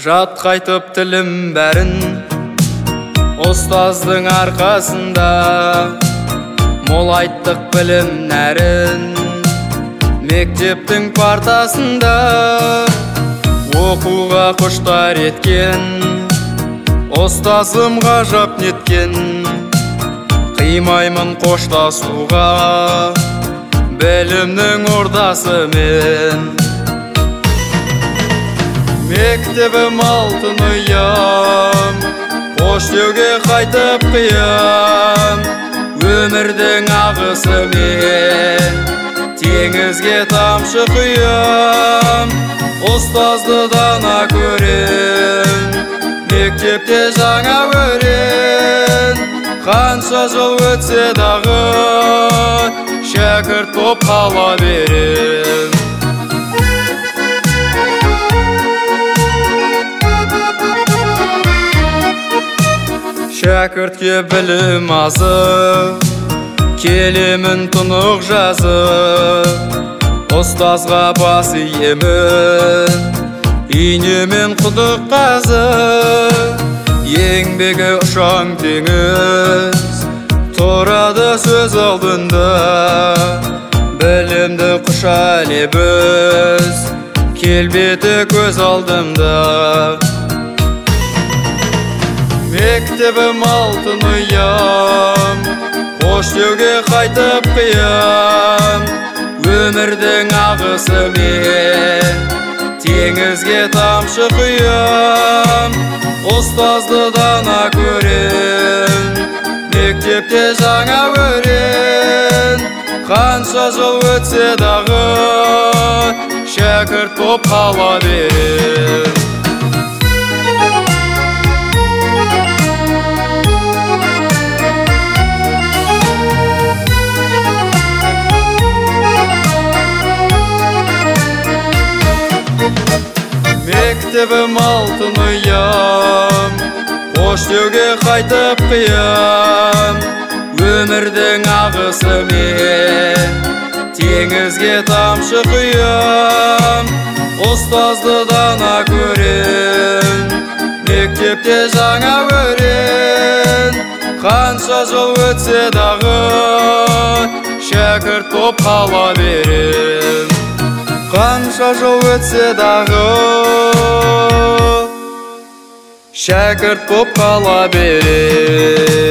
Жат қайтып тілім бәрін ұстаздың арқасында, мол айттық білім нәрін мектептің партасында. Оқуға құштар еткен ұстазым ғажап неткен, қимаймын қоштасуға білімнің ордасымен. Мектебім алтын ұям, қош деуге қайтып қиям, өмірдің ағысымен теңізге тамшы құям. Ұстазды дана көрем, мектепте жаңа өрен, қанша жыл өтсе дағы шәкірт боп қала берем. Шәкіртке білім азық, келемін тұнық жазып, ұстазға бас иемін, инемен құдық қазып. Еңбегі ұшаң теңіз, тұрады сөз алдында, білімді құша лебіз, келбеті көз алдымда. Мектебім алтын ұям, қош деуге қайтып қиям, өмірдің ағысымен теңізге тамшы құям. Ұстазды дана көрем, мектепте жаңа өрен, қанша жыл өтсе дағы шәкірт боп қала берем. Мектебім алтын ұям, қош деуге қайтып қиям, өмірдің ағысымен теңізге тамшы құям. Ұстазды дана көрем, мектепте жаңа өрен, қанша жыл өтсе дағы шәкірт боп қала берем. Қанша жыл өтсе дағы шәкірт боп қала берем.